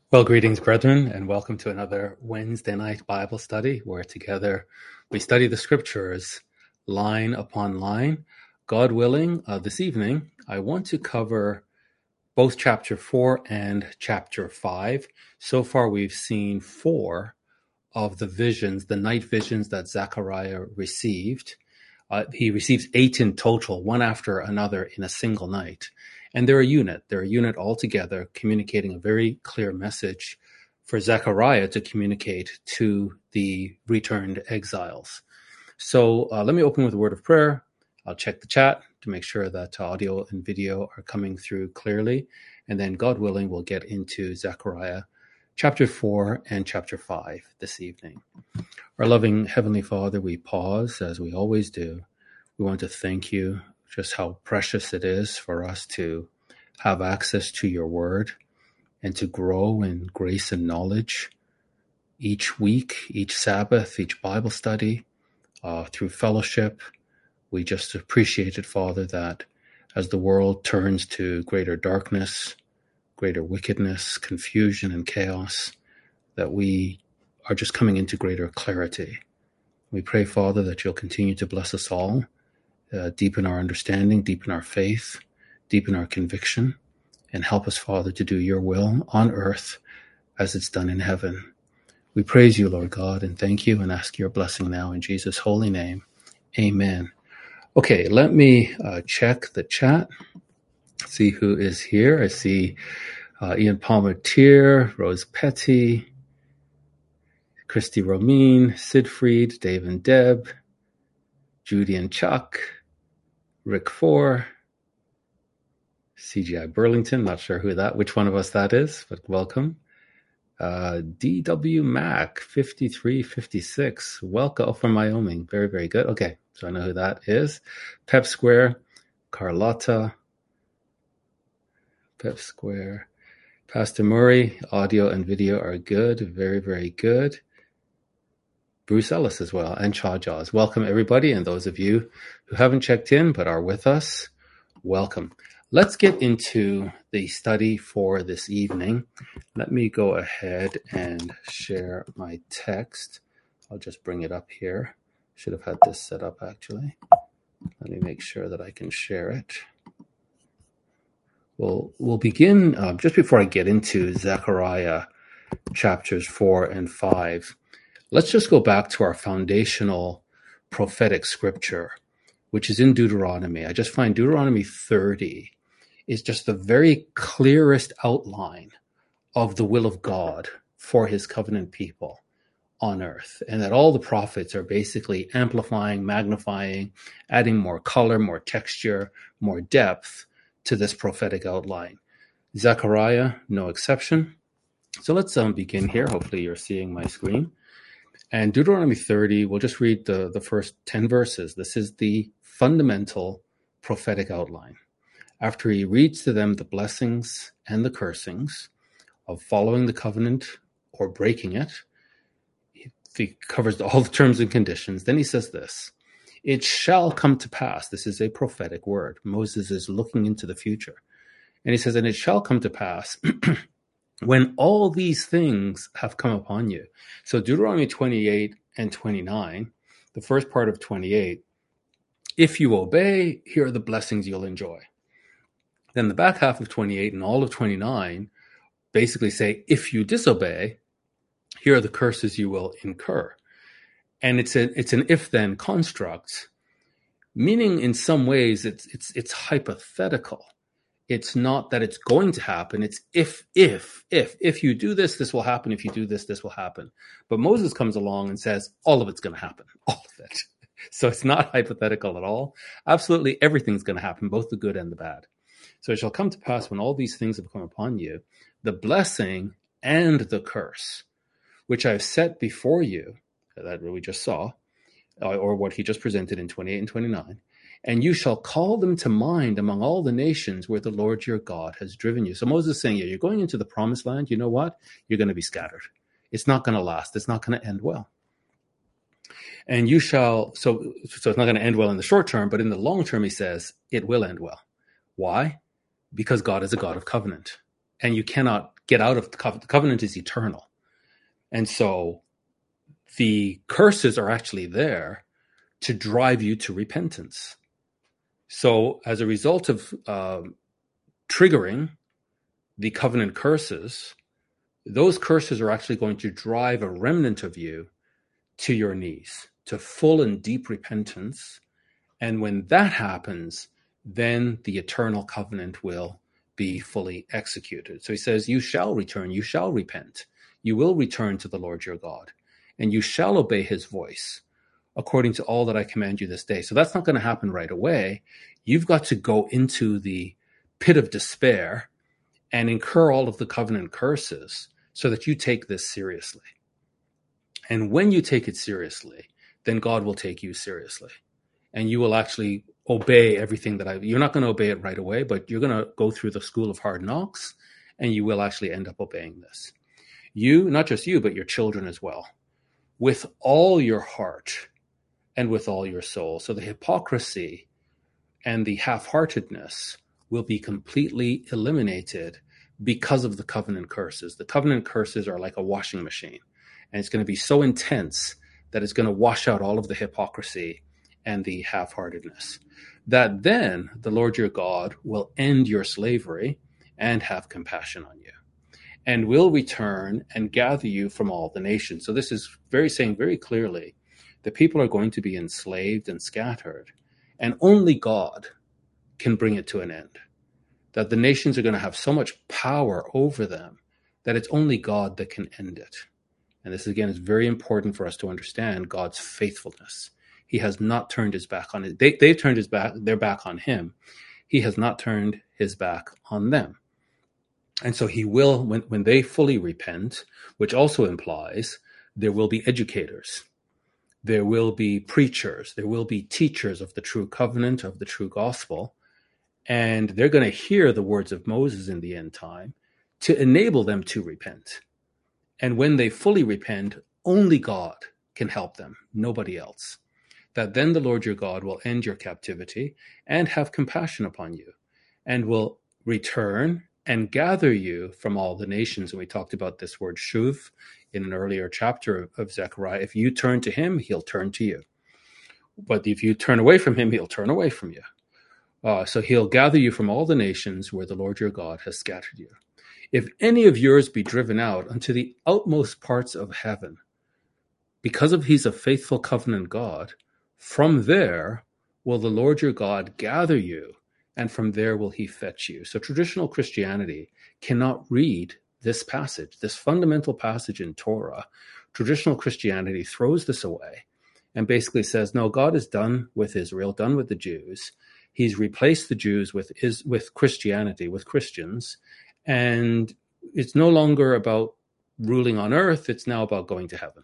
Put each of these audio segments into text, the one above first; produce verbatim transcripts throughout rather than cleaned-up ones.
Well, greetings, brethren, and welcome to another Wednesday night Bible study where together we study the scriptures line upon line. God willing, uh, this evening, I want to cover both chapter four and chapter five. So far, we've seen four of the visions, the night visions that Zechariah received. Uh, he receives eight in total, one after another in a single night. And they're a unit. They're a unit altogether, communicating a very clear message for Zechariah to communicate to the returned exiles. So uh, let me open with a word of prayer. I'll check the chat to make sure that audio and video are coming through clearly. And then, God willing, we'll get into Zechariah chapter four and chapter five this evening. Our loving Heavenly Father, we pause as we always do. We want to thank you just how precious it is for us to have access to your word and to grow in grace and knowledge each week, each Sabbath, each Bible study, uh, through fellowship. We just appreciate it, Father, that as the world turns to greater darkness, greater wickedness, confusion, and chaos, that we are just coming into greater clarity. We pray, Father, that you'll continue to bless us all, uh, deepen our understanding, deepen our faith, deepen our conviction, and help us, Father, to do your will on earth as it's done in heaven. We praise you, Lord God, and thank you and ask your blessing now in Jesus' holy name. Amen. Okay, let me uh, check the chat, see who is here. I see uh, Ian Palmetier, Rose Petty, Christy Romine, Sidfried, Dave and Deb, Judy and Chuck, Rick Four, C G I Burlington, not sure who that, which one of us that is, but welcome. Uh, D W Mac, fifty-three fifty-six, welcome from Wyoming. Very, very good. Okay, so I know who that is. Pep Square, Carlotta, Pep Square, Pastor Murray, audio and video are good. Very, very good. Bruce Ellis as well, and Chaw Jaws. Welcome, everybody, and those of you who haven't checked in but are with us, welcome. Let's get into the study for this evening. Let me go ahead and share my text. I'll just bring it up here. Should have had this set up, actually. Let me make sure that I can share it. We'll, we'll begin, uh, just before I get into Zechariah chapters four and five, let's just go back to our foundational prophetic scripture, which is in Deuteronomy. I just find Deuteronomy thirty is just the very clearest outline of the will of God for his covenant people on earth. And that all the prophets are basically amplifying, magnifying, adding more color, more texture, more depth to this prophetic outline. Zechariah, no exception. So let's um, begin here. Hopefully you're seeing my screen. And Deuteronomy thirty, we'll just read the, the first ten verses. This is the fundamental prophetic outline. After he reads to them the blessings and the cursings of following the covenant or breaking it, he covers all the terms and conditions. Then he says this, it shall come to pass. This is a prophetic word. Moses is looking into the future. And he says, and it shall come to pass when all these things have come upon you. So Deuteronomy twenty-eight and twenty-nine, the first part of twenty-eight, if you obey, here are the blessings you'll enjoy. Then the back half of twenty-eight and all of twenty-nine basically say, if you disobey, here are the curses you will incur. And it's a, it's an if-then construct, meaning in some ways it's, it's, it's hypothetical. It's not that it's going to happen. It's if, if, if, if you do this, this will happen. If you do this, this will happen. But Moses comes along and says, all of it's going to happen, all of it. So it's not hypothetical at all. Absolutely everything's going to happen, both the good and the bad. So it shall come to pass when all these things have come upon you, the blessing and the curse, which I've set before you, that we just saw, or what he just presented in twenty-eight and twenty-nine, and you shall call them to mind among all the nations where the Lord your God has driven you. So Moses is saying, yeah, you're going into the promised land. You know what? You're going to be scattered. It's not going to last. It's not going to end well. And you shall, so, so it's not going to end well in the short term, but in the long term, he says, it will end well. Why? Because God is a God of covenant. And you cannot get out of the covenant. The covenant is eternal. And so the curses are actually there to drive you to repentance. So as a result of uh, triggering the covenant curses, those curses are actually going to drive a remnant of you to your knees, to full and deep repentance. And when that happens, then the eternal covenant will be fully executed. So he says, you shall return, you shall repent, you will return to the Lord your God, and you shall obey his voice according to all that I command you this day. So that's not going to happen right away. You've got to go into the pit of despair and incur all of the covenant curses so that you take this seriously. And when you take it seriously, then God will take you seriously. And you will actually obey everything that I, you're not going to obey it right away, but you're going to go through the school of hard knocks, and you will actually end up obeying this. You, not just you, but your children as well, with all your heart and with all your soul. So the hypocrisy and the half-heartedness will be completely eliminated because of the covenant curses. The covenant curses are like a washing machine, and it's going to be so intense that it's going to wash out all of the hypocrisy and the half-heartedness. That then the Lord your God will end your slavery and have compassion on you, and will return and gather you from all the nations. So this is very saying very clearly that people are going to be enslaved and scattered, and only God can bring it to an end. That the nations are going to have so much power over them that it's only God that can end it. And this, again, is very important for us to understand God's faithfulness. He has not turned his back on it. They, they've turned his back, their back on him. He has not turned his back on them. And so he will, when, when they fully repent, which also implies there will be educators, there will be preachers, there will be teachers of the true covenant, of the true gospel, and they're going to hear the words of Moses in the end time to enable them to repent. And when they fully repent, only God can help them, nobody else. That then the Lord your God will end your captivity and have compassion upon you, and will return and gather you from all the nations. And we talked about this word shuv in an earlier chapter of Zechariah. If you turn to him, he'll turn to you. But if you turn away from him, he'll turn away from you. Uh, so he'll gather you from all the nations where the Lord your God has scattered you. If any of yours be driven out unto the outmost parts of heaven, because of he's a faithful covenant God, from there will the Lord your God gather you, and from there will he fetch you. So traditional Christianity cannot read this passage, this fundamental passage in Torah. Traditional Christianity throws this away and basically says, no, God is done with Israel, done with the Jews. He's replaced the Jews with is with Christianity, with Christians, and it's no longer about ruling on earth, it's now about going to heaven.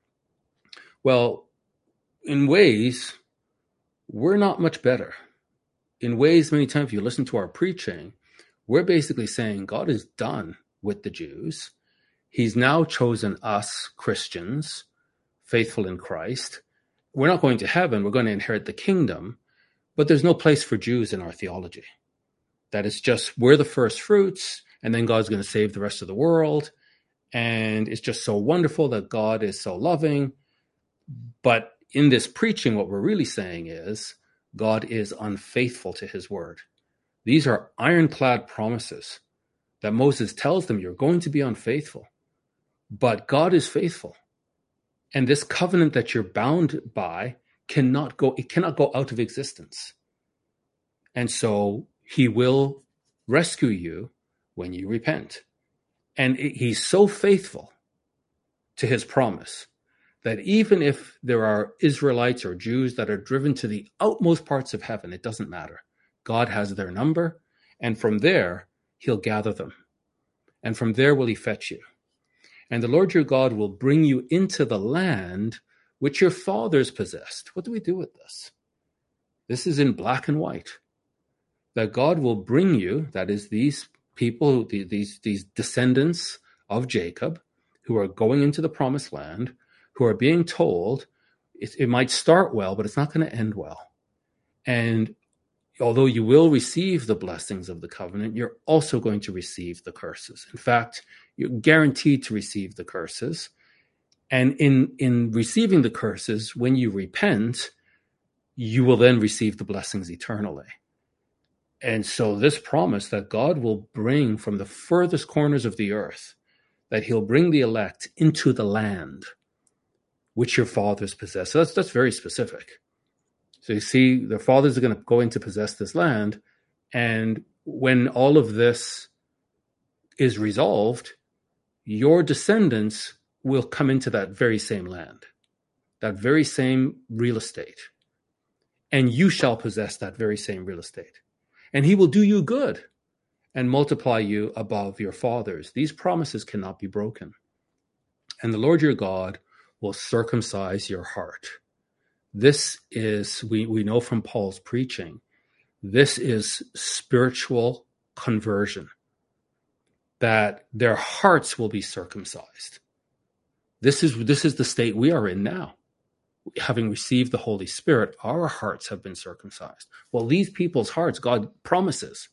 Well, in ways, we're not much better. In ways, many times, if you listen to our preaching, we're basically saying God is done with the Jews. He's now chosen us, Christians, faithful in Christ. We're not going to heaven, we're going to inherit the kingdom, but there's no place for Jews in our theology. That it's just, we're the first fruits, and then God's going to save the rest of the world. And it's just so wonderful that God is so loving. But in this preaching, what we're really saying is God is unfaithful to his word. These are ironclad promises that Moses tells them, you're going to be unfaithful, but God is faithful. And this covenant that you're bound by cannot go, it cannot go out of existence. And so he will rescue you when you repent. And he's so faithful to his promise that even if there are Israelites or Jews that are driven to the outmost parts of heaven, it doesn't matter. God has their number, and from there, he'll gather them. And from there will he fetch you. And the Lord your God will bring you into the land which your fathers possessed. What do we do with this? This is in black and white. That God will bring you, that is these people, these, these descendants of Jacob, who are going into the promised land, who are being told it, it might start well, but it's not going to end well. And although you will receive the blessings of the covenant, you're also going to receive the curses. In fact, you're guaranteed to receive the curses. And in, in receiving the curses, when you repent, you will then receive the blessings eternally. And so this promise that God will bring from the furthest corners of the earth, that he'll bring the elect into the land which your fathers possess. So that's, that's very specific. So you see, the fathers are going to go in to possess this land. And when all of this is resolved, your descendants will come into that very same land, that very same real estate. And you shall possess that very same real estate. And he will do you good and multiply you above your fathers. These promises cannot be broken. And the Lord your God will circumcise your heart. This is, we, we know from Paul's preaching, this is spiritual conversion, that their hearts will be circumcised. This is, this is the state we are in now. Having received the Holy Spirit, our hearts have been circumcised. Well, these people's hearts, God promises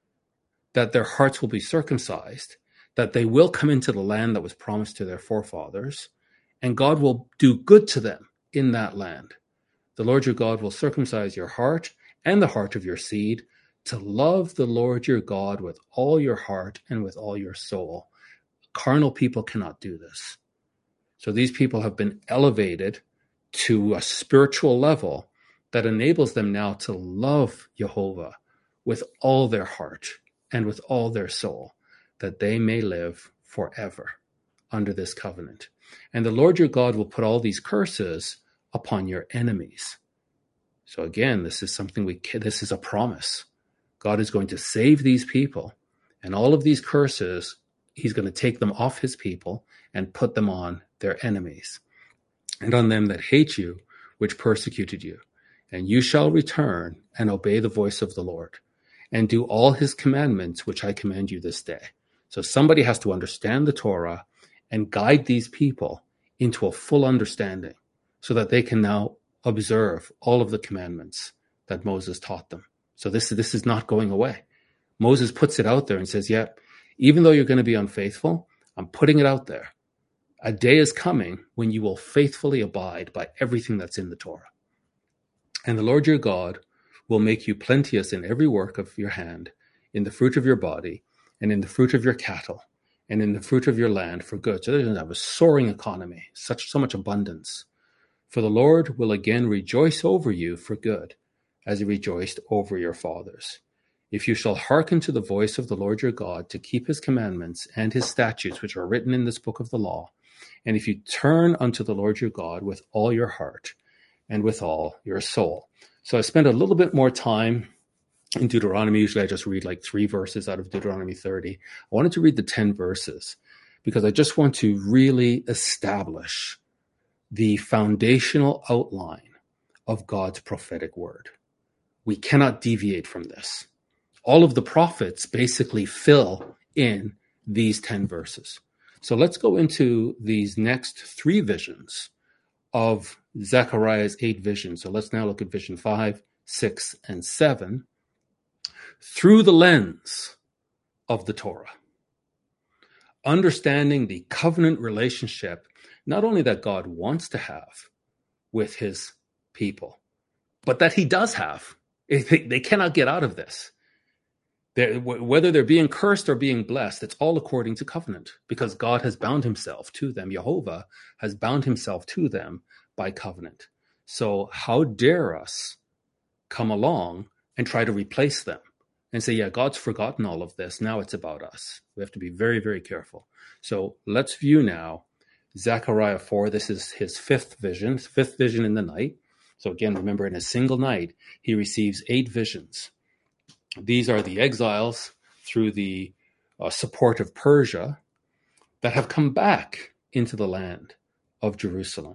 that their hearts will be circumcised, that they will come into the land that was promised to their forefathers, and God will do good to them in that land. The Lord your God will circumcise your heart and the heart of your seed to love the Lord your God with all your heart and with all your soul. Carnal people cannot do this. So these people have been elevated to a spiritual level that enables them now to love Jehovah with all their heart and with all their soul, that they may live forever under this covenant. And the Lord your God will put all these curses upon your enemies. So again, this is something we, this is a promise. God is going to save these people, and all of these curses, he's going to take them off his people and put them on their enemies, and on them that hate you, which persecuted you. And you shall return and obey the voice of the Lord, and do all his commandments, which I command you this day. So somebody has to understand the Torah and guide these people into a full understanding so that they can now observe all of the commandments that Moses taught them. So this, this is not going away. Moses puts it out there and says, yeah, even though you're going to be unfaithful, I'm putting it out there. A day is coming when you will faithfully abide by everything that's in the Torah. And the Lord your God will make you plenteous in every work of your hand, in the fruit of your body, and in the fruit of your cattle, and in the fruit of your land for good. So they're going to have a soaring economy, such so much abundance. For the Lord will again rejoice over you for good, as he rejoiced over your fathers. If you shall hearken to the voice of the Lord your God to keep his commandments and his statutes, which are written in this book of the law, and if you turn unto the Lord your God with all your heart and with all your soul. So I spent a little bit more time in Deuteronomy. Usually I just read like three verses out of Deuteronomy thirty. I wanted to read the ten verses because I just want to really establish the foundational outline of God's prophetic word. We cannot deviate from this. All of the prophets basically fill in these ten verses. So let's go into these next three visions of Zechariah's eight visions. So let's now look at vision five, six, and seven through the lens of the Torah. Understanding the covenant relationship, not only that God wants to have with his people, but that he does have. They cannot get out of this. They're, whether they're being cursed or being blessed, it's all according to covenant, because God has bound himself to them. Jehovah has bound himself to them by covenant. So how dare us come along and try to replace them and say, yeah, God's forgotten all of this. Now it's about us. We have to be very, very careful. So let's view now Zechariah four. This is his fifth vision, fifth vision in the night. So again, remember, in a single night, he receives eight visions. These are the exiles through the uh, support of Persia that have come back into the land of Jerusalem.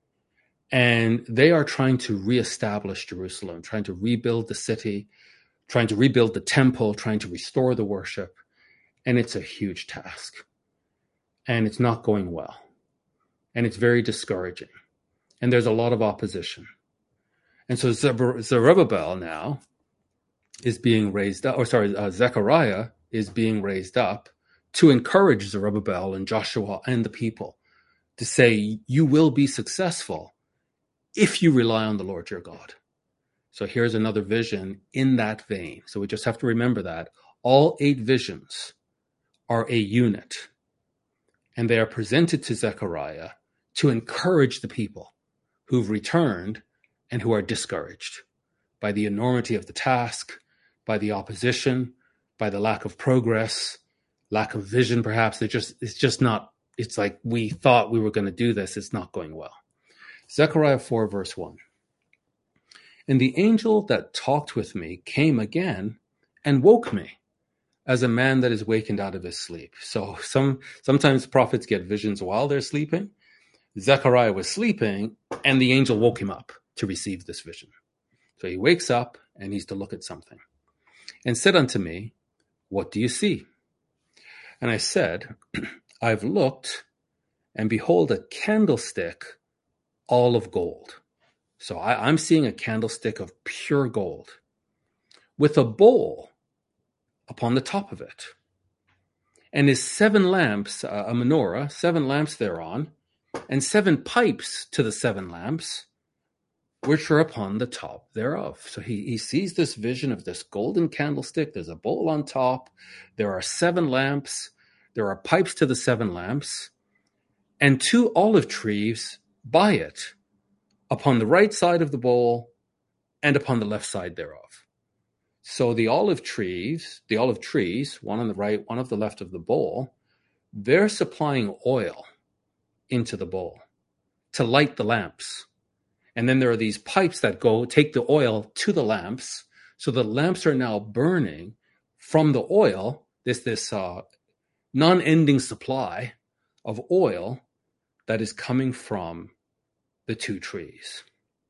And they are trying to reestablish Jerusalem, trying to rebuild the city, trying to rebuild the temple, trying to restore the worship. And it's a huge task. And it's not going well. And it's very discouraging. And there's a lot of opposition. And so Zerubbabel now is being raised up, or sorry, uh, Zechariah is being raised up to encourage Zerubbabel and Joshua and the people to say, you will be successful if you rely on the Lord your God. So here's another vision in that vein. So we just have to remember that all eight visions are a unit, and they are presented to Zechariah to encourage the people who've returned and who are discouraged by the enormity of the task, by the opposition, by the lack of progress, lack of vision, perhaps. It just, it's just not, it's like we thought we were going to do this. It's not going well. Zechariah four, verse one. And the angel that talked with me came again and woke me as a man that is wakened out of his sleep. So some sometimes prophets get visions while they're sleeping. Zechariah was sleeping, and the angel woke him up to receive this vision. So he wakes up, and he's to look at something. And said unto me, what do you see? And I said, I've looked, and behold, a candlestick all of gold. So I, I'm seeing a candlestick of pure gold with a bowl upon the top of it. And his seven lamps, uh, a menorah, seven lamps thereon, and seven pipes to the seven lamps, which are upon the top thereof. So he, he sees this vision of this golden candlestick. There's a bowl on top. There are seven lamps. There are pipes to the seven lamps, and two olive trees by it, upon the right side of the bowl and upon the left side thereof. So the olive trees, the olive trees, one on the right, one on the left of the bowl, they're supplying oil into the bowl to light the lamps. And then there are these pipes that go, take the oil to the lamps. So the lamps are now burning from the oil, this, this uh, non-ending supply of oil that is coming from the two trees.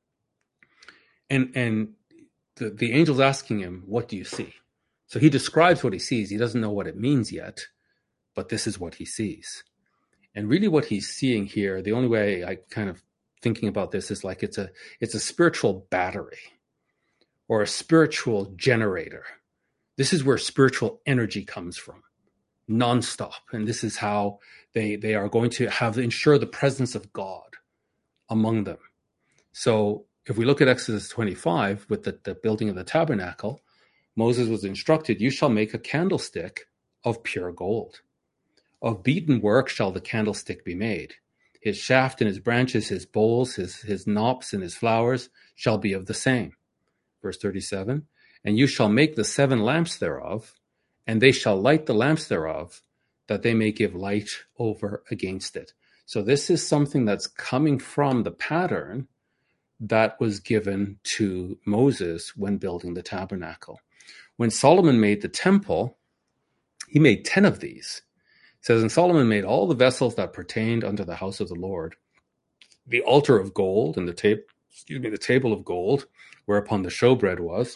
And and the, the angel's asking him, what do you see? So he describes what he sees. He doesn't know what it means yet, but this is what he sees. And really what he's seeing here, the only way I kind of thinking about this is like it's a it's a spiritual battery or a spiritual generator. This is where spiritual energy comes from, nonstop. And this is how they, they are going to have ensure the presence of God among them. So if we look at Exodus twenty-five with the, the building of the tabernacle, Moses was instructed, you shall make a candlestick of pure gold. Of beaten work shall the candlestick be made. His shaft and his branches, his bowls, his, his knops and his flowers shall be of the same. Verse thirty-seven, and you shall make the seven lamps thereof, and they shall light the lamps thereof, that they may give light over against it. So this is something that's coming from the pattern that was given to Moses when building the tabernacle. When Solomon made the temple, he made ten of these. It says, and Solomon made all the vessels that pertained unto the house of the Lord, the altar of gold and the table, excuse me, the table of gold, whereupon the showbread was,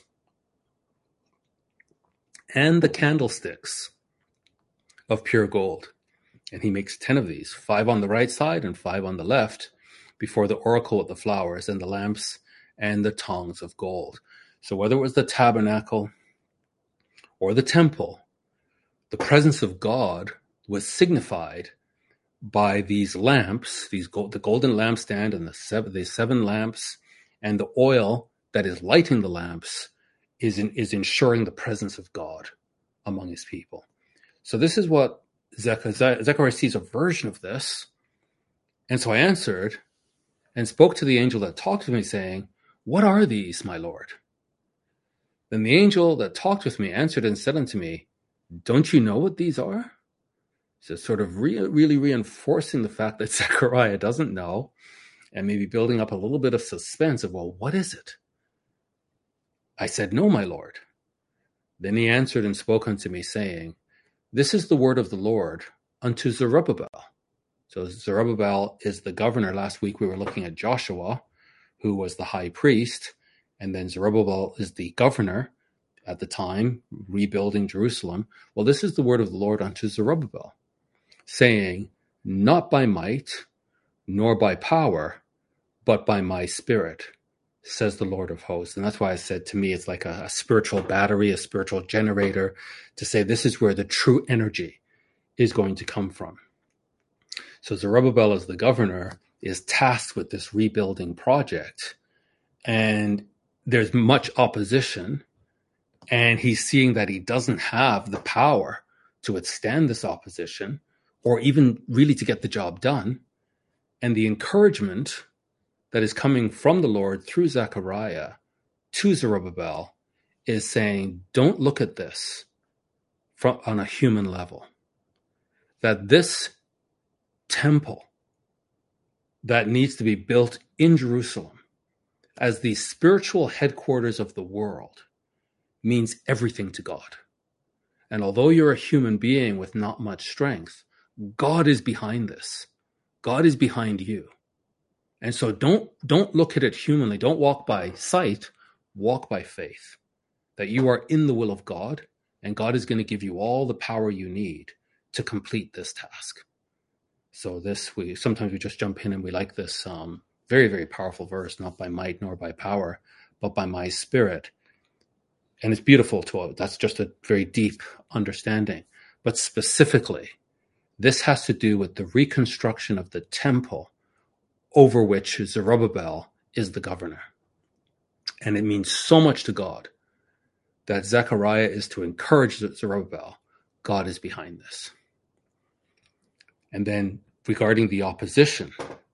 and the candlesticks of pure gold. And he makes ten of these, five on the right side and five on the left, before the oracle with the flowers and the lamps and the tongs of gold. So whether it was the tabernacle or the temple, the presence of God was signified by these lamps, these gold, the golden lampstand and the seven, the seven lamps, and the oil that is lighting the lamps is in, is ensuring the presence of God among his people. So this is what Zechariah, Zechariah sees a version of this. And so I answered and spoke to the angel that talked to me, saying, what are these, my Lord? Then the angel that talked with me answered and said unto me, don't you know what these are? So sort of re- really reinforcing the fact that Zechariah doesn't know, and maybe building up a little bit of suspense of, well, what is it? I said, no, my Lord. Then he answered and spoke unto me, saying, this is the word of the Lord unto Zerubbabel. So Zerubbabel is the governor. Last week we were looking at Joshua, who was the high priest, and then Zerubbabel is the governor at the time, rebuilding Jerusalem. Well, this is the word of the Lord unto Zerubbabel, saying, not by might, nor by power, but by my spirit, says the Lord of hosts. And that's why I said, to me, it's like a, a spiritual battery, a spiritual generator, to say this is where the true energy is going to come from. So Zerubbabel, as the governor, is tasked with this rebuilding project, and there's much opposition, and he's seeing that he doesn't have the power to withstand this opposition, or even really to get the job done. And the encouragement that is coming from the Lord through Zechariah to Zerubbabel is saying, don't look at this from on a human level. That this temple that needs to be built in Jerusalem as the spiritual headquarters of the world means everything to God. And although you're a human being with not much strength, God is behind this. God is behind you. And so don't, don't look at it humanly. Don't walk by sight, walk by faith. That you are in the will of God, and God is going to give you all the power you need to complete this task. So this, we sometimes we just jump in and we like this um, very, very powerful verse, not by might nor by power, but by my spirit. And it's beautiful to that's just a very deep understanding. But specifically, this has to do with the reconstruction of the temple over which Zerubbabel is the governor. And it means so much to God that Zechariah is to encourage Zerubbabel. God is behind this. And then regarding the opposition,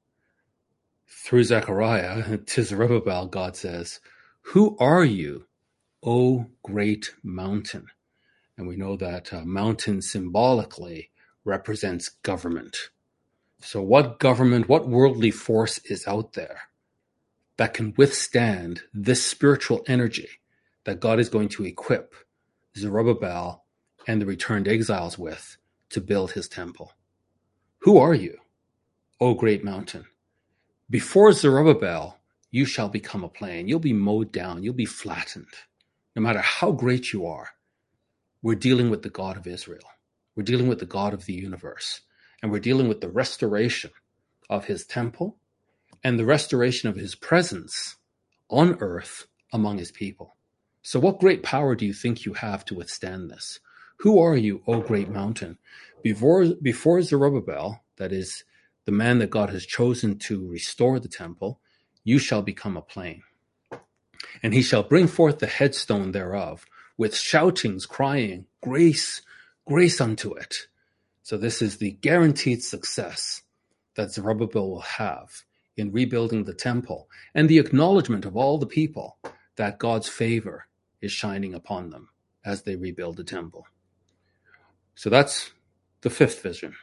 through Zechariah to Zerubbabel, God says, who are you, O great mountain? And we know that uh, mountain symbolically represents government. So what government, what worldly force is out there that can withstand this spiritual energy that God is going to equip Zerubbabel and the returned exiles with to build his temple? Who are you, O great mountain? Before Zerubbabel, you shall become a plain. You'll be mowed down. You'll be flattened. No matter how great you are, we're dealing with the God of Israel. We're dealing with the God of the universe. And we're dealing with the restoration of his temple and the restoration of his presence on earth among his people. So what great power do you think you have to withstand this? Who are you, O great mountain? Before, before Zerubbabel, that is the man that God has chosen to restore the temple, you shall become a plain. And he shall bring forth the headstone thereof with shoutings, crying, grace, grace unto it. So this is the guaranteed success that Zerubbabel will have in rebuilding the temple, and the acknowledgement of all the people that God's favor is shining upon them as they rebuild the temple. So that's the fifth vision.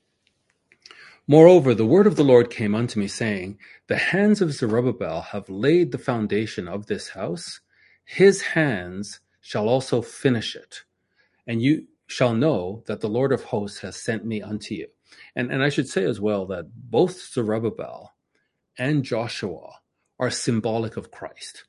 Moreover, the word of the Lord came unto me, saying, the hands of Zerubbabel have laid the foundation of this house. His hands shall also finish it. And you shall know that the Lord of hosts has sent me unto you. And, and I should say as well that both Zerubbabel and Joshua are symbolic of Christ.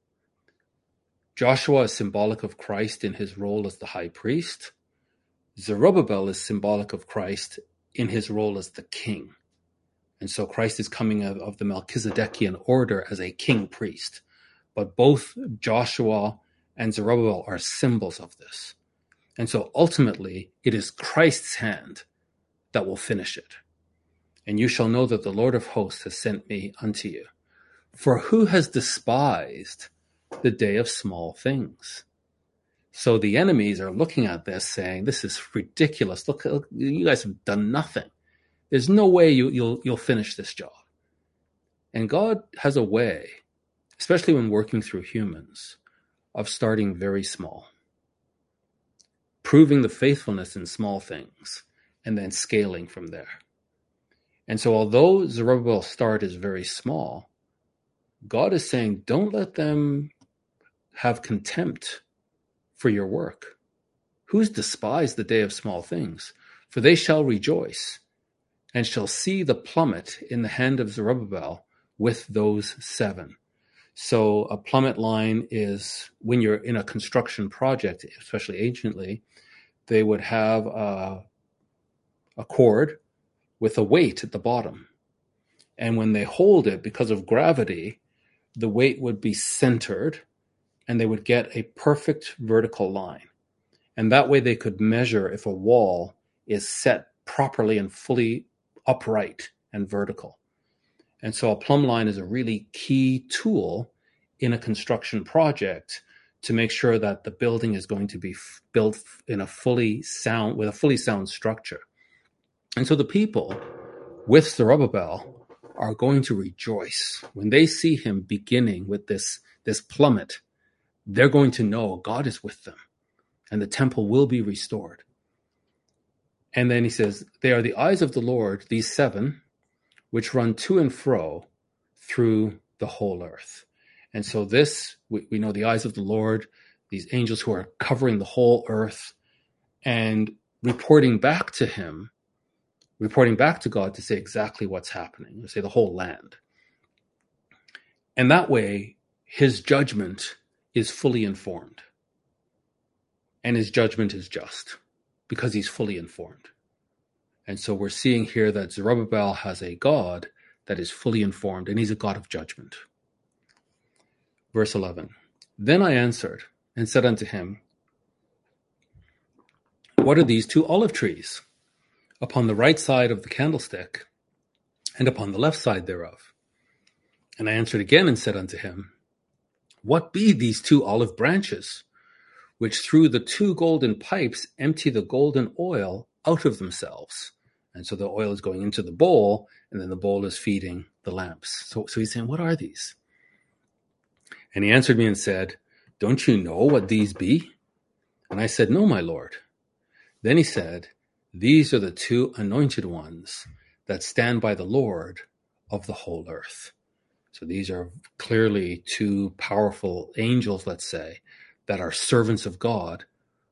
Joshua is symbolic of Christ in his role as the high priest. Zerubbabel is symbolic of Christ in his role as the king. And so Christ is coming out of the Melchizedekian order as a king priest. But both Joshua and Zerubbabel are symbols of this. And so ultimately, it is Christ's hand that will finish it. And you shall know that the Lord of hosts has sent me unto you. For who has despised the day of small things? So the enemies are looking at this saying, this is ridiculous. Look, look you guys have done nothing. There's no way you, you'll, you'll finish this job. And God has a way, especially when working through humans, of starting very small, proving the faithfulness in small things, and then scaling from there. And so although Zerubbabel's start is very small, God is saying, don't let them have contempt for your work. Who's despised the day of small things? For they shall rejoice and shall see the plummet in the hand of Zerubbabel with those seven. So a plummet line is when you're in a construction project, especially anciently, they would have a, a cord with a weight at the bottom. And when they hold it, because of gravity, the weight would be centered and they would get a perfect vertical line. And that way they could measure if a wall is set properly and fully upright and vertical. And so a plumb line is a really key tool in a construction project to make sure that the building is going to be f- built in a fully sound, with a fully sound structure. And so the people with Zerubbabel are going to rejoice when they see him beginning with this, this plummet. They're going to know God is with them and the temple will be restored. And then he says, they are the eyes of the Lord, these seven, which run to and fro through the whole earth. And so this, we, we know the eyes of the Lord, these angels who are covering the whole earth and reporting back to him, reporting back to God to say exactly what's happening, to say the whole land. And that way, his judgment is fully informed. And his judgment is just because he's fully informed. And so we're seeing here that Zerubbabel has a God that is fully informed, and he's a God of judgment. Verse eleven, then I answered and said unto him, what are these two olive trees upon the right side of the candlestick and upon the left side thereof? And I answered again and said unto him, what be these two olive branches, which through the two golden pipes empty the golden oil out of themselves? And so the oil is going into the bowl, and then the bowl is feeding the lamps. So, so he's saying, what are these? And he answered me and said, don't you know what these be? And I said, no, my Lord. Then he said, these are the two anointed ones that stand by the Lord of the whole earth. So these are clearly two powerful angels, let's say, that are servants of God,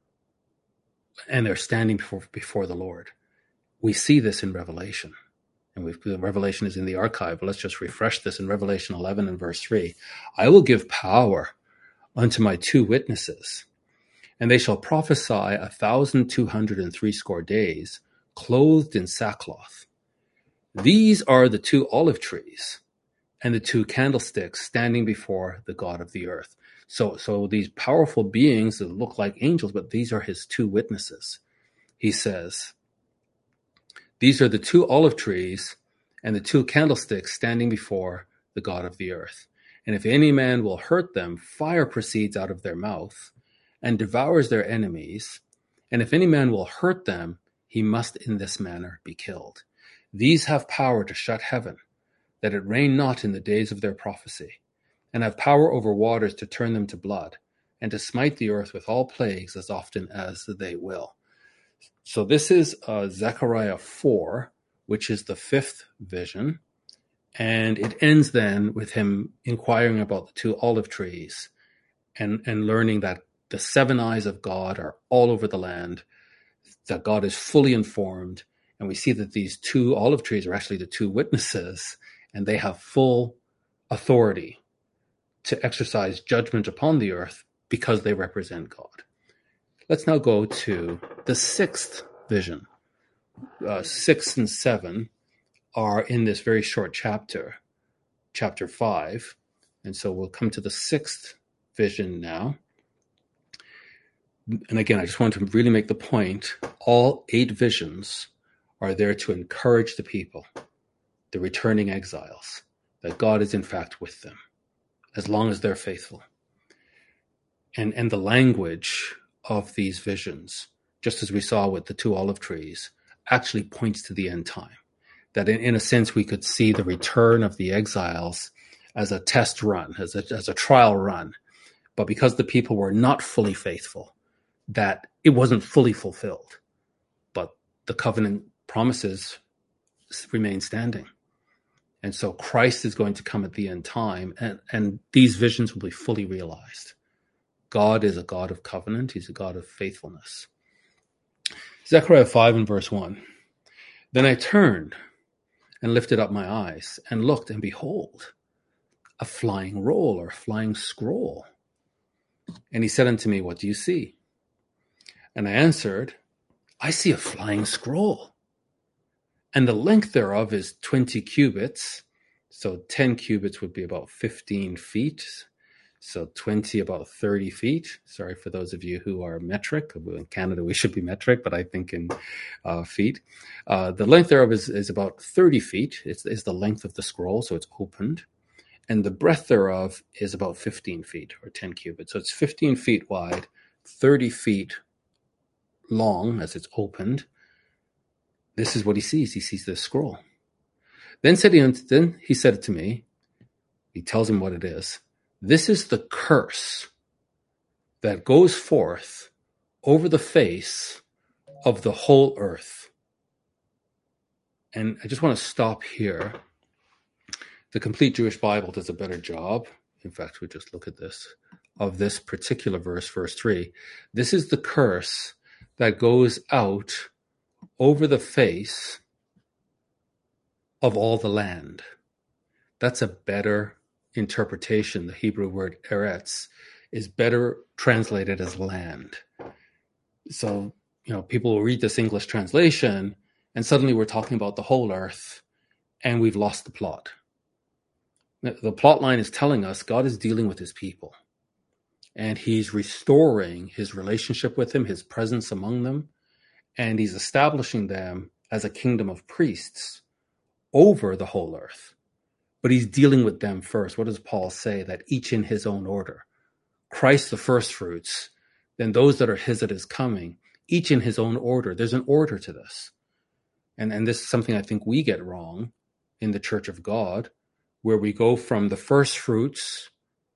and they're standing before, before the Lord. We see this in Revelation. And we've, the Revelation is in the archive, but let's just refresh this in Revelation eleven and verse three. I will give power unto my two witnesses, and they shall prophesy a thousand two hundred and threescore days, clothed in sackcloth. These are the two olive trees and the two candlesticks standing before the God of the earth. So, so these powerful beings that look like angels, but these are his two witnesses. He says, these are the two olive trees and the two candlesticks standing before the God of the earth. And if any man will hurt them, fire proceeds out of their mouth and devours their enemies. And if any man will hurt them, he must in this manner be killed. These have power to shut heaven, that it rain not in the days of their prophecy, and have power over waters to turn them to blood, and to smite the earth with all plagues as often as they will. So this is uh, Zechariah four, which is the fifth vision. And it ends then with him inquiring about the two olive trees and, and learning that the seven eyes of God are all over the land, that God is fully informed. And we see that these two olive trees are actually the two witnesses, and they have full authority to exercise judgment upon the earth because they represent God. Let's now go to the sixth vision. Uh, six and seven are in this very short chapter, chapter five. And so we'll come to the sixth vision now. And again, I just want to really make the point, all eight visions are there to encourage the people, the returning exiles, that God is in fact with them, as long as they're faithful. And, and the language of these visions, just as we saw with the two olive trees, actually points to the end time. That in, in a sense, we could see the return of the exiles as a test run, as a, as a trial run. But because the people were not fully faithful, that it wasn't fully fulfilled. But the covenant promises remain standing. And so Christ is going to come at the end time, and, and these visions will be fully realized. God is a God of covenant. He's a God of faithfulness. Zechariah five and verse one. Then I turned and lifted up my eyes and looked, and behold, a flying roll or a flying scroll. And he said unto me, what do you see? And I answered, I see a flying scroll, and the length thereof is twenty cubits, So ten cubits would be about fifteen feet. So twenty, about thirty feet. Sorry for those of you who are metric. In Canada, we should be metric, but I think in uh, feet. Uh, the length thereof is, is about thirty feet. It's, it's the length of the scroll, so it's opened. And the breadth thereof is about fifteen feet, or ten cubits. So it's fifteen feet wide, thirty feet long as it's opened. This is what he sees. He sees this scroll. Then said he, then he said to me, he tells him what it is. This is the curse that goes forth over the face of the whole earth. And I just want to stop here. The Complete Jewish Bible does a better job. In fact, we just look at this, of this particular verse, verse three. This is the curse that goes out over the face of all the land. That's a better interpretation. The Hebrew word eretz is better translated as land. So, you know, people will read this English translation and suddenly we're talking about the whole earth and we've lost the plot. The plot line is telling us God is dealing with his people and he's restoring his relationship with them, his presence among them, and he's establishing them as a kingdom of priests over the whole earth. But he's dealing with them first. What does Paul say? That each in his own order. Christ the first fruits, then those that are his at his coming, each in his own order. There's an order to this. And, and this is something I think we get wrong in the Church of God, where we go from the first fruits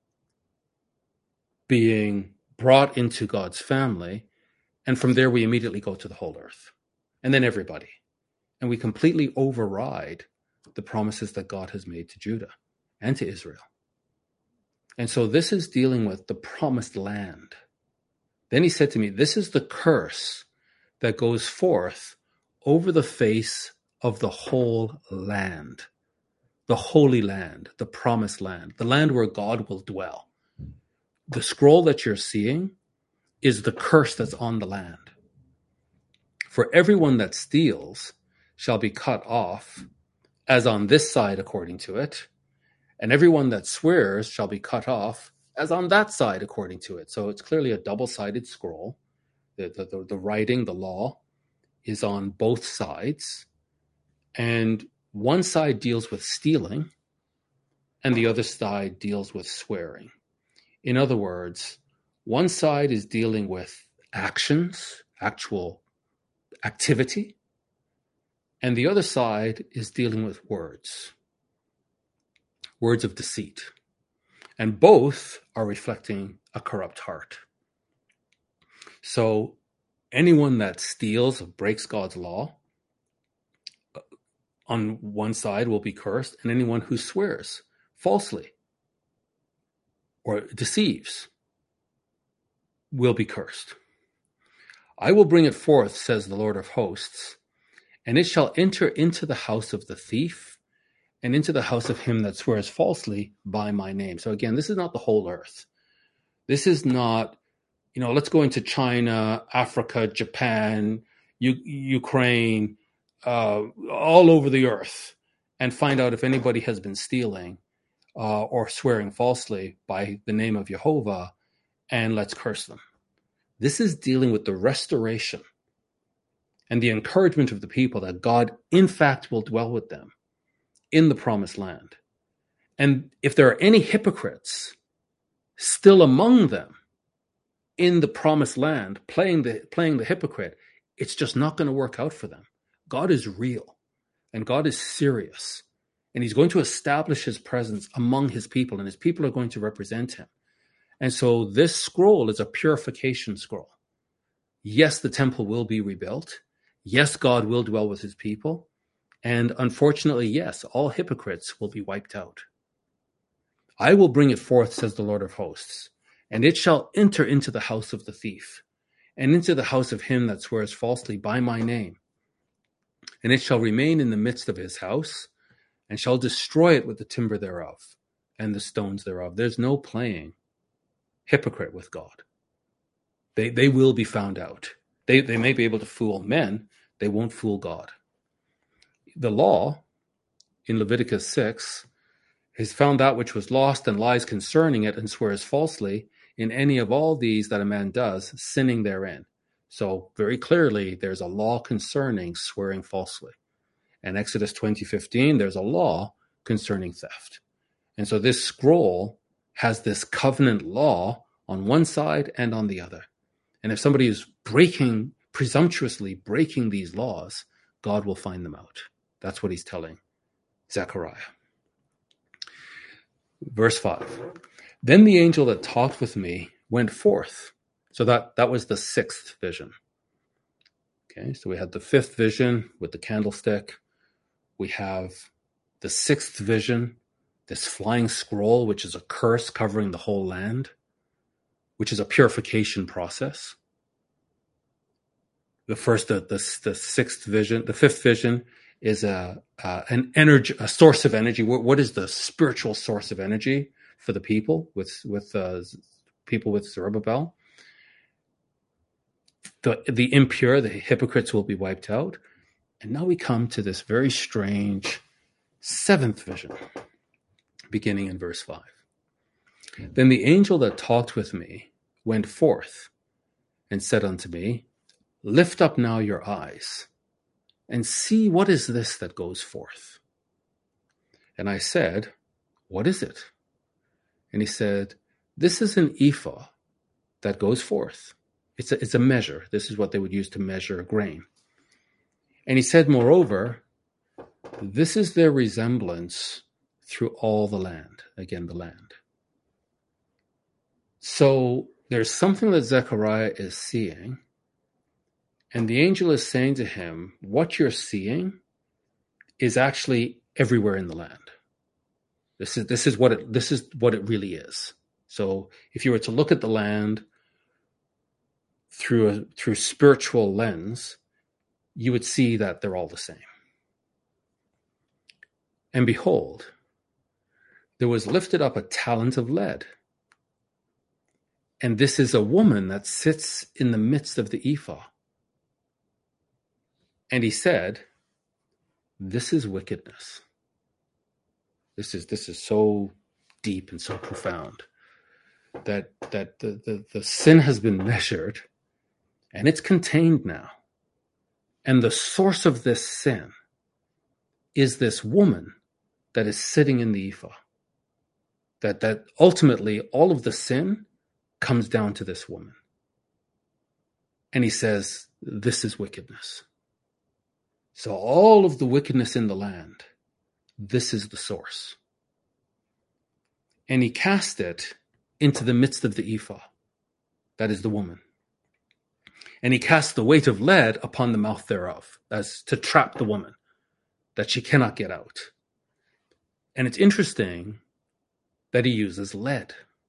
being brought into God's family, and from there we immediately go to the whole earth, and then everybody. And we completely override the promises that God has made to Judah and to Israel. And so this is dealing with the promised land. Then he said to me, this is the curse that goes forth over the face of the whole land, the holy land, the promised land, the land where God will dwell. The scroll that you're seeing is the curse that's on the land. For everyone that steals shall be cut off, as on this side according to it, and everyone that swears shall be cut off, as on that side according to it. So it's clearly a double-sided scroll. The, the, the, the writing, the law, is on both sides. And one side deals with stealing, and the other side deals with swearing. In other words, one side is dealing with actions, actual activity, and the other side is dealing with words, words of deceit. And both are reflecting a corrupt heart. So anyone that steals or breaks God's law on one side will be cursed, and anyone who swears falsely or deceives will be cursed. I will bring it forth, says the Lord of hosts, and it shall enter into the house of the thief and into the house of him that swears falsely by my name. So again, this is not the whole earth. This is not, you know, let's go into China, Africa, Japan, U- Ukraine, uh, all over the earth and find out if anybody has been stealing uh, or swearing falsely by the name of Jehovah, and let's curse them. This is dealing with the restoration and the encouragement of the people that God, in fact, will dwell with them in the promised land. And if there are any hypocrites still among them in the promised land, playing the, playing the hypocrite, it's just not going to work out for them. God is real and God is serious, and he's going to establish his presence among his people, and his people are going to represent him. And so this scroll is a purification scroll. Yes, the temple will be rebuilt. Yes, God will dwell with his people. And unfortunately, yes, all hypocrites will be wiped out. I will bring it forth, says the Lord of hosts, and it shall enter into the house of the thief, and into the house of him that swears falsely by my name. And it shall remain in the midst of his house, and shall destroy it with the timber thereof, and the stones thereof. There's no playing hypocrite with God. They they will be found out. They they may be able to fool men, they won't fool God. The law in Leviticus six has found that which was lost and lies concerning it and swears falsely in any of all these that a man does, sinning therein. So very clearly, there's a law concerning swearing falsely. In Exodus twenty fifteen, there's a law concerning theft. And so this scroll has this covenant law on one side and on the other. And if somebody is breaking, presumptuously breaking these laws, God will find them out. That's what he's telling Zechariah. Verse five. Then the angel that talked with me went forth. So that, that was the sixth vision. Okay, so we had the fifth vision with the candlestick. We have the sixth vision, this flying scroll, which is a curse covering the whole land, which is a purification process. The first, the, the, the sixth vision, the fifth vision is a, uh, an energy, a source of energy. What, what is the spiritual source of energy for the people with, with, uh, people with Zerubbabel? The, the impure, the hypocrites will be wiped out. And now we come to this very strange seventh vision, beginning in verse five. Then the angel that talked with me went forth and said unto me, lift up now your eyes and see what is this that goes forth. And I said, what is it? And he said, this is an ephah that goes forth. It's a, it's a measure. This is what they would use to measure a grain. And he said, moreover, this is their resemblance through all the land. Again, the land. So there's something that Zechariah is seeing. And the angel is saying to him, what you're seeing is actually everywhere in the land. This is, this is what it, this is what it really is. So if you were to look at the land through a, through spiritual lens, you would see that they're all the same. And behold, there was lifted up a talent of lead. And this is a woman that sits in the midst of the ephah. And he said, this is wickedness. This is, this is so deep and so profound that, that the, the, the sin has been measured and it's contained now. And the source of this sin is this woman that is sitting in the ephah. That, that ultimately all of the sin comes down to this woman. And he says, this is wickedness. So all of the wickedness in the land, this is the source. And he cast it into the midst of the ephah. That is the woman. And he cast the weight of lead upon the mouth thereof, as to trap the woman, that she cannot get out. And it's interesting that he uses lead.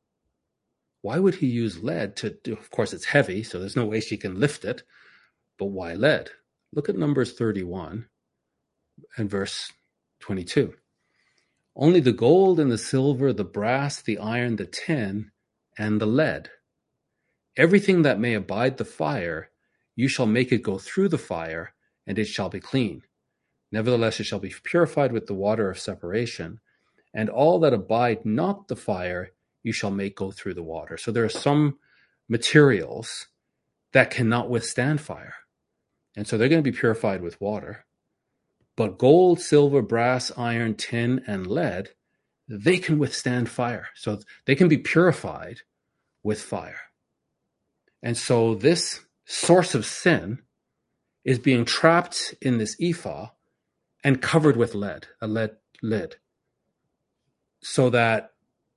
Why would he use lead to do? Of course, it's heavy, so there's no way she can lift it. But why lead? Look at Numbers thirty-one and verse twenty-two. Only the gold and the silver, the brass, the iron, the tin, and the lead. Everything that may abide the fire, you shall make it go through the fire, and it shall be clean. Nevertheless, it shall be purified with the water of separation, and all that abide not the fire, you shall make go through the water. So there are some materials that cannot withstand fire. And so they're going to be purified with water. But gold, silver, brass, iron, tin, and lead, they can withstand fire. So they can be purified with fire. And so this source of sin is being trapped in this ephah and covered with lead, a lead lid, so that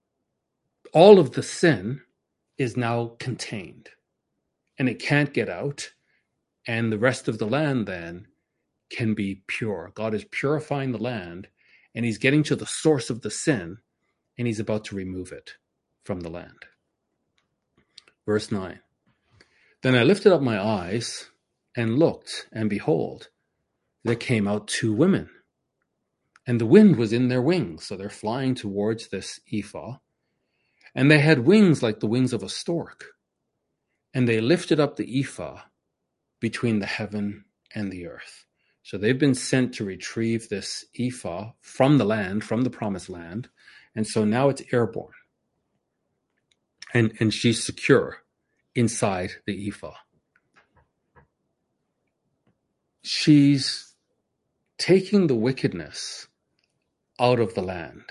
all of the sin is now contained and it can't get out. And the rest of the land then can be pure. God is purifying the land and he's getting to the source of the sin and he's about to remove it from the land. Verse nine. Then I lifted up my eyes and looked, and behold, there came out two women, and the wind was in their wings. So they're flying towards this ephah, and they had wings like the wings of a stork, and they lifted up the ephah between the heaven and the earth. So they've been sent to retrieve this ephah from the land, from the promised land, And so now it's airborne. And, and she's secure inside the ephah. She's taking the wickedness out of the land.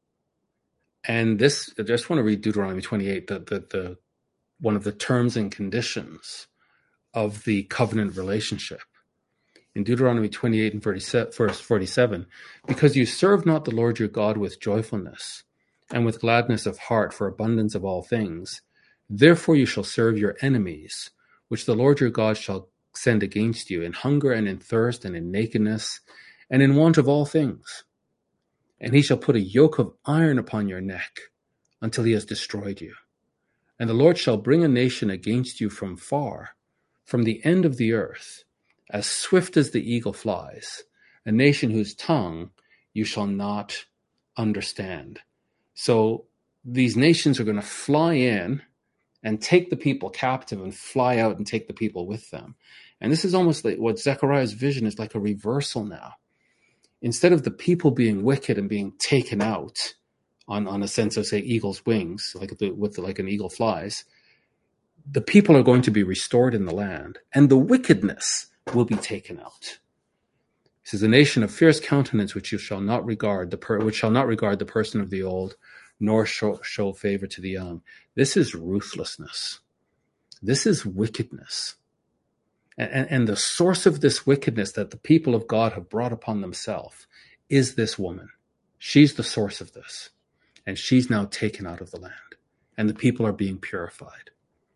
And this, I just want to read Deuteronomy twenty-eight, the, the, the one of the terms and conditions of the covenant relationship. In Deuteronomy twenty-eight and verse forty-seven, because you serve not the Lord your God with joyfulness and with gladness of heart for abundance of all things, therefore you shall serve your enemies, which the Lord your God shall send against you in hunger and in thirst and in nakedness and in want of all things. And he shall put a yoke of iron upon your neck until he has destroyed you. And the Lord shall bring a nation against you from far, from the end of the earth, as swift as the eagle flies, a nation whose tongue you shall not understand. So these nations are going to fly in and take the people captive and fly out and take the people with them. And this is almost like what Zechariah's vision is, like a reversal now. Instead of the people being wicked and being taken out on, on a sense of, say, eagle's wings, like the, with like an eagle flies, the people are going to be restored in the land, and the wickedness will be taken out. He says, a nation of fierce countenance which you shall not regard, the per, which shall not regard the person of the old, nor show, show favor to the young. This is ruthlessness. This is wickedness. And, and, and the source of this wickedness that the people of God have brought upon themselves is this woman. She's the source of this. And she's now taken out of the land. And the people are being purified.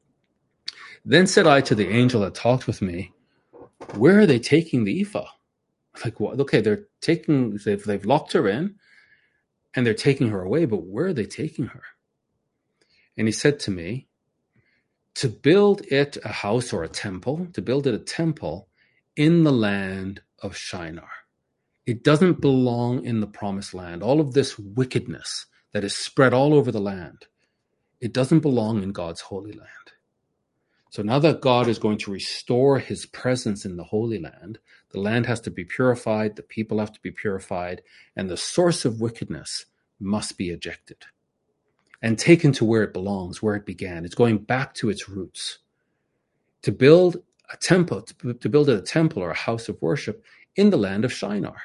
Then said I to the angel that talked with me, where are they taking the ephah? Like, what? Okay, they're taking, they've, they've locked her in and they're taking her away, but where are they taking her? And he said to me, to build it a house or a temple, to build it a temple in the land of Shinar. It doesn't belong in the promised land. All of this wickedness that is spread all over the land, it doesn't belong in God's holy land. So now that God is going to restore his presence in the Holy Land, the land has to be purified, the people have to be purified, and the source of wickedness must be ejected and taken to where it belongs, where it began. It's going back to its roots. To build a temple, to build a temple or a house of worship in the land of Shinar.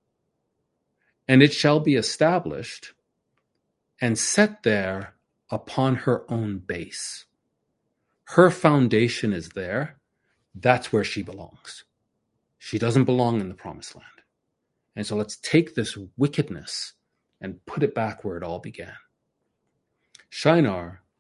And it shall be established and set there upon her own base. Her foundation is there. That's where she belongs. She doesn't belong in the promised land. And so let's take this wickedness and put it back where it all began. Shinar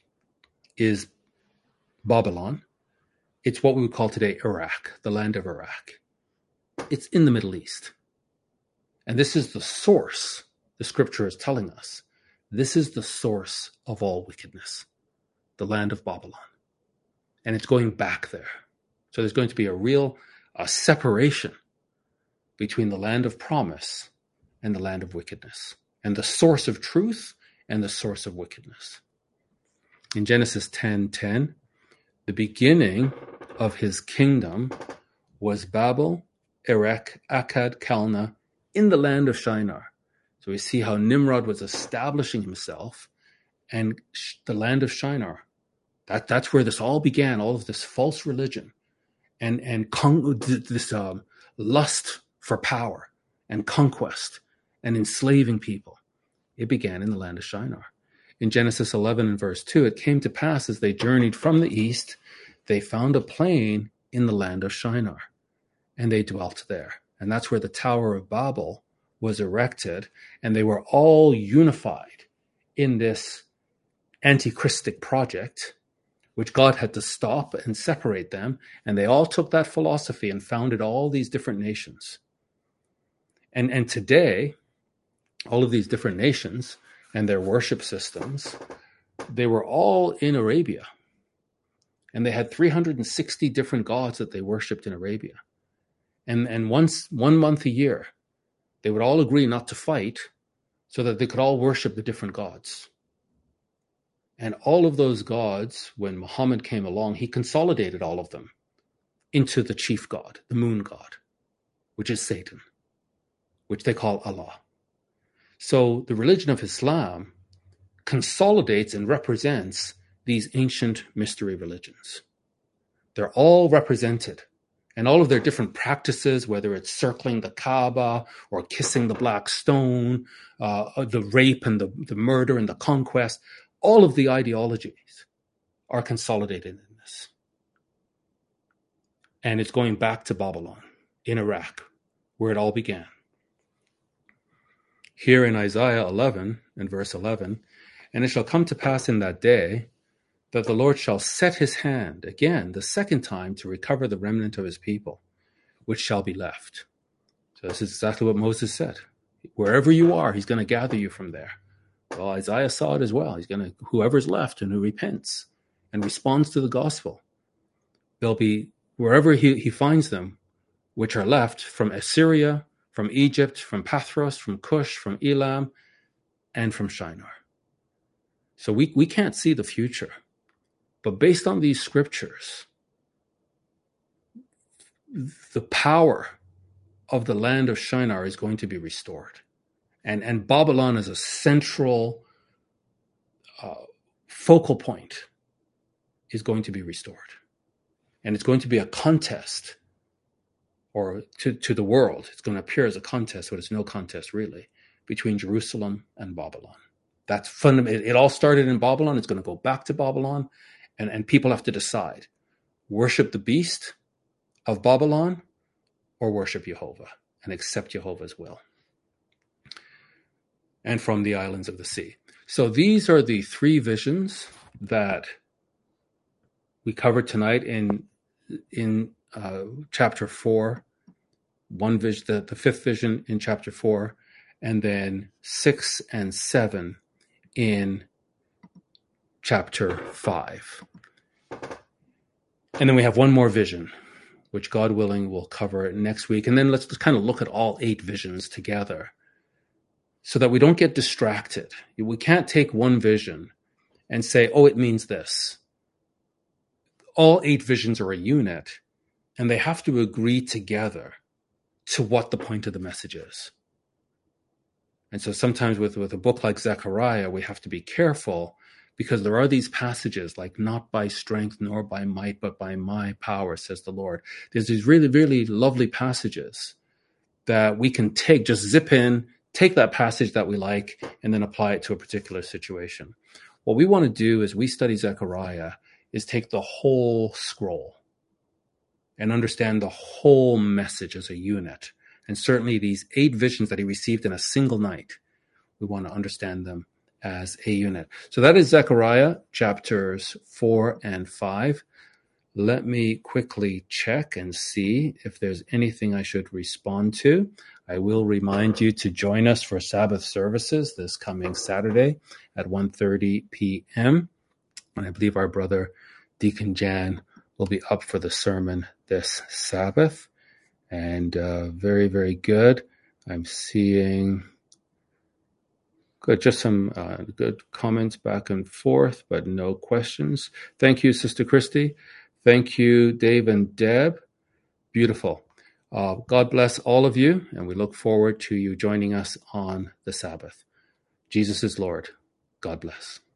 is Babylon. It's what we would call today Iraq, the land of Iraq. It's in the Middle East. And this is the source, the scripture is telling us. This is the source of all wickedness, the land of Babylon. And it's going back there. So there's going to be a real a separation between the land of promise and the land of wickedness, and the source of truth and the source of wickedness. In Genesis ten ten, the beginning of his kingdom was Babel, Erech, Akkad, Calneh, in the land of Shinar. So we see how Nimrod was establishing himself, and the land of Shinar. That, that's where this all began, all of this false religion and, and con- this um, lust for power and conquest and enslaving people. It began in the land of Shinar. In Genesis eleven and verse two, it came to pass as they journeyed from the east, they found a plain in the land of Shinar, and they dwelt there. And that's where the Tower of Babel was erected, and they were all unified in this antichristic project, which God had to stop and separate them. And they all took that philosophy and founded all these different nations. And, and today, all of these different nations and their worship systems, they were all in Arabia. And they had three hundred sixty different gods that they worshipped in Arabia. And, and once, one month a year, they would all agree not to fight so that they could all worship the different gods. And all of those gods, when Muhammad came along, he consolidated all of them into the chief god, the moon god, which is Satan, which they call Allah. So the religion of Islam consolidates and represents these ancient mystery religions. They're all represented, and all of their different practices, whether it's circling the Kaaba or kissing the black stone, uh, the rape and the, the murder and the conquest, all of the ideologies are consolidated in this. And it's going back to Babylon in Iraq, where it all began. Here in Isaiah eleven, in verse eleven, and it shall come to pass in that day that the Lord shall set his hand again, the second time, to recover the remnant of his people, which shall be left. So this is exactly what Moses said. Wherever you are, he's going to gather you from there. Well, Isaiah saw it as well. He's going to, whoever's left and who repents and responds to the gospel, they'll be, wherever he, he finds them, which are left from Assyria, from Egypt, from Pathros, from Cush, from Elam, and from Shinar. So we, we can't see the future. But based on these scriptures, the power of the land of Shinar is going to be restored. And, and Babylon is a central uh, focal point is going to be restored. And it's going to be a contest, or to, to the world, it's going to appear as a contest, but it's no contest really, between Jerusalem and Babylon. That's fundamental. It, it all started in Babylon. It's going to go back to Babylon. And, and people have to decide, worship the beast of Babylon or worship Jehovah and accept Jehovah's will. And from the islands of the sea. So these are the three visions that we covered tonight in, in uh, chapter four. One vision, the, the fifth vision in chapter four, and then six and seven in chapter five. And then we have one more vision, which God willing we'll cover next week. And then let's just kind of look at all eight visions together so that we don't get distracted. We can't take one vision and say, oh, it means this. All eight visions are a unit, and they have to agree together to what the point of the message is. And so sometimes with, with a book like Zechariah, we have to be careful, because there are these passages like, not by strength nor by might, but by my power, says the Lord. There's these really, really lovely passages that we can take, just zip in, take that passage that we like, and then apply it to a particular situation. What we want to do as we study Zechariah is take the whole scroll and understand the whole message as a unit. And certainly these eight visions that he received in a single night, we want to understand them as a unit. So that is Zechariah chapters four and five. Let me quickly check and see if there's anything I should respond to. I will remind you to join us for Sabbath services this coming Saturday at one thirty p.m. And I believe our brother Deacon Jan will be up for the sermon this Sabbath. And uh, very, very good. I'm seeing good, just some uh, good comments back and forth, but no questions. Thank you, Sister Christy. Thank you, Dave and Deb. Beautiful. Uh, God bless all of you, and we look forward to you joining us on the Sabbath. Jesus is Lord. God bless.